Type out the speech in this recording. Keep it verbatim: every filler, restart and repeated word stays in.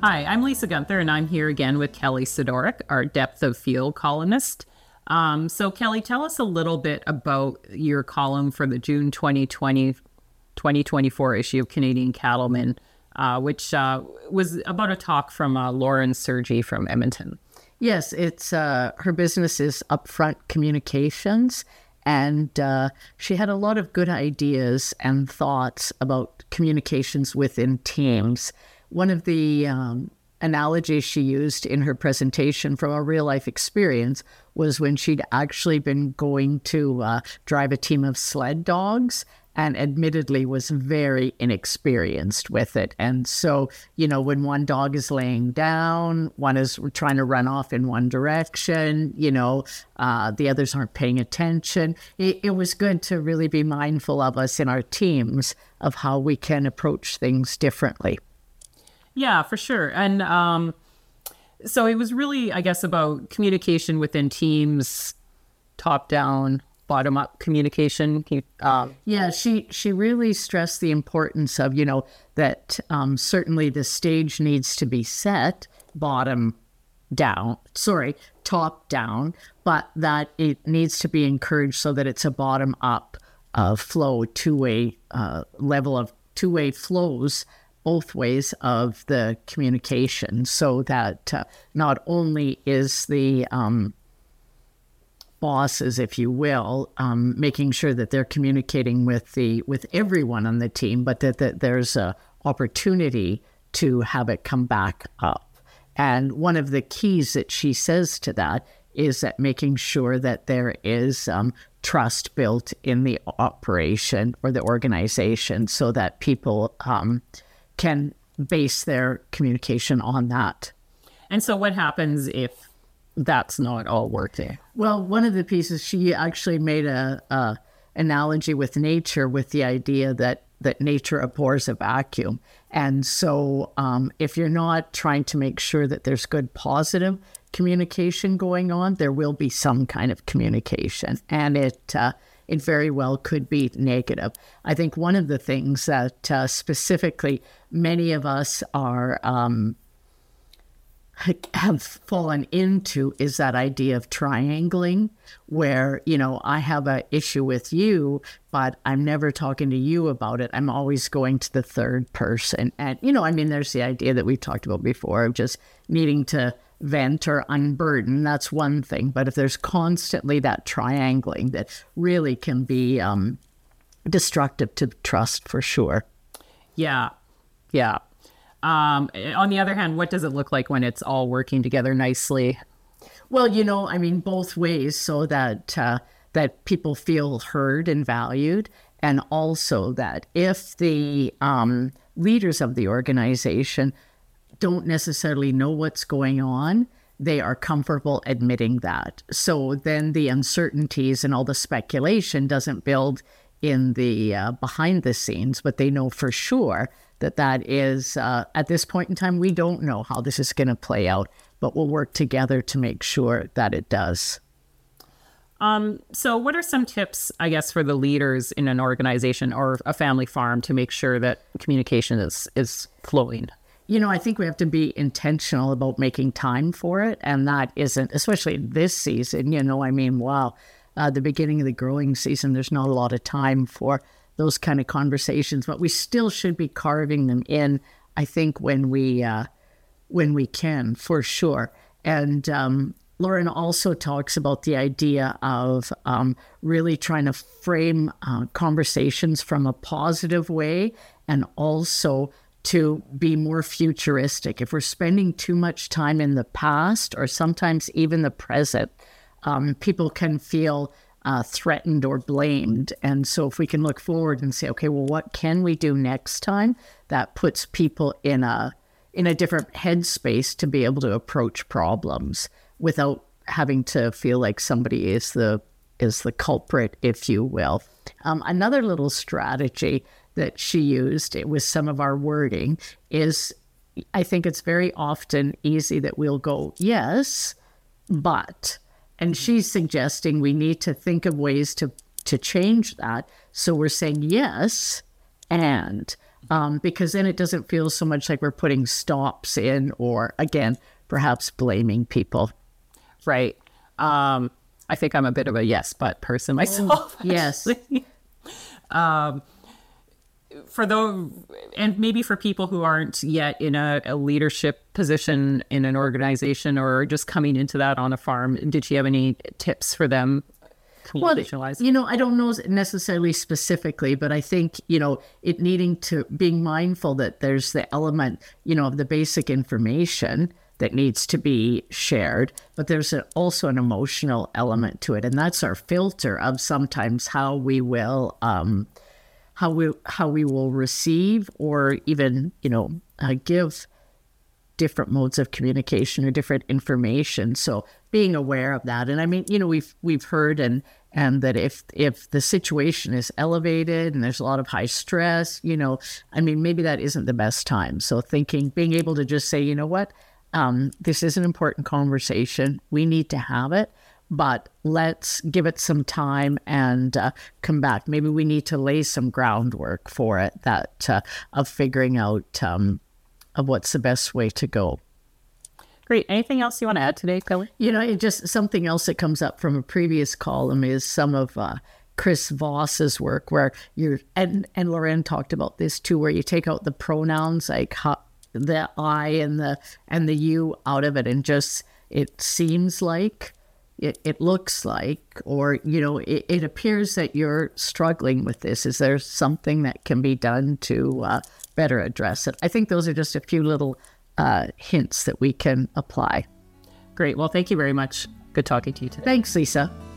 Hi, I'm Lisa Gunther, and I'm here again with Kelly Sidoric, our Depth of Field columnist. Um, so, Kelly, tell us a little bit about your column for the June twenty twenty, twenty twenty-four issue of Canadian Cattleman, uh, which uh, was about a talk from uh, Lauren Sergi from Edmonton. Yes, it's uh, her business is Upfront Communications, and uh, she had a lot of good ideas and thoughts about communications within teams. One of the um, analogies she used in her presentation from a real life experience was when she'd actually been going to uh, drive a team of sled dogs and admittedly was very inexperienced with it. And so, you know, when one dog is laying down, one is trying to run off in one direction, you know, uh, the others aren't paying attention. It, it was good to really be mindful of us in our teams of how we can approach things differently. Yeah, for sure. And um, so it was really, I guess, about communication within teams, top-down, bottom-up communication. Um, yeah, she she really stressed the importance of, you know, that um, certainly the stage needs to be set bottom down, sorry, top down, but that it needs to be encouraged so that it's a bottom-up uh, flow, two-way uh, level of two-way flows both ways of the communication, so that uh, not only is the um, bosses, if you will, um, making sure that they're communicating with the with everyone on the team, but that, that there's a opportunity to have it come back up. And one of the keys that she says to that is that making sure that there is um, trust built in the operation or the organization, so that people um, can base their communication on that. And so what happens if that's not all working? Well, one of the pieces, she actually made a, a analogy with nature, with the idea that, that nature abhors a vacuum. And so um, if you're not trying to make sure that there's good positive communication going on, there will be some kind of communication. And it uh, it very well could be negative. I think one of the things that uh, specifically many of us are um, have fallen into is that idea of triangling, where, you know, I have an issue with you, but I'm never talking to you about it. I'm always going to the third person. And, you know, I mean, there's the idea that we've talked about before of just needing to vent or unburden. That's one thing. But if there's constantly that triangling, that really can be um, destructive to trust for sure. Yeah. Yeah. Um, on the other hand, what does it look like when it's all working together nicely? Well, you know, I mean, both ways, so that uh, that people feel heard and valued, and also that if the um, leaders of the organization don't necessarily know what's going on, they are comfortable admitting that. So then the uncertainties and all the speculation doesn't build in the uh, behind the scenes, but they know for sure that that is, uh, at this point in time, we don't know how this is going to play out, but we'll work together to make sure that it does. Um, so what are some tips, I guess, for the leaders in an organization or a family farm to make sure that communication is, is flowing? You know, I think we have to be intentional about making time for it. And that isn't, especially this season, you know, I mean, wow, uh, the beginning of the growing season, there's not a lot of time for those kind of conversations, but we still should be carving them in, I think, when we, uh, when we can, for sure. And um, Lauren also talks about the idea of um, really trying to frame uh, conversations from a positive way, and also to be more futuristic. If we're spending too much time in the past or sometimes even the present, um, people can feel uh, threatened or blamed. And so if we can look forward and say, okay, well, what can we do next time? That puts people in a in a different headspace to be able to approach problems without having to feel like somebody is the is the culprit, if you will. Um, another little strategy that she used with some of our wording is, I think it's very often easy that we'll go, yes, but, and she's suggesting we need to think of ways to, to change that. So we're saying yes, and um, because then it doesn't feel so much like we're putting stops in or, again, perhaps blaming people. Right. Um, I think I'm a bit of a yes, but person myself. Yes. um, for those, and maybe for people who aren't yet in a, a leadership position in an organization or just coming into that on a farm, did you have any tips for them? Well, you know, I don't know necessarily specifically, but I think, you know, it needing to being mindful that there's the element, you know, of the basic information that needs to be shared, but there's a, also an emotional element to it. And that's our filter of sometimes how we will, um, how we, how we will receive or even, you know, uh, give different modes of communication or different information. So being aware of that. And I mean, you know, we've we've heard and and that if if the situation is elevated and there's a lot of high stress, you know, I mean, maybe that isn't the best time. So thinking, being able to just say, you know what, um, this is an important conversation. We need to have it, but let's give it some time and uh, come back. Maybe we need to lay some groundwork for it that uh, of figuring out um, of what's the best way to go. Great. Anything else you want to add today, Kelly? You know, it just something else that comes up from a previous column is some of uh, Chris Voss's work where you're, and, and Loren talked about this too, where you take out the pronouns like ha, the I and the and the you out of it and just, it seems like, it, it looks like, or, you know, it, it appears that you're struggling with this. Is there something that can be done to uh, better address it? I think those are just a few little uh, hints that we can apply. Great. Well, thank you very much. Good talking to you today. Thanks, Lisa.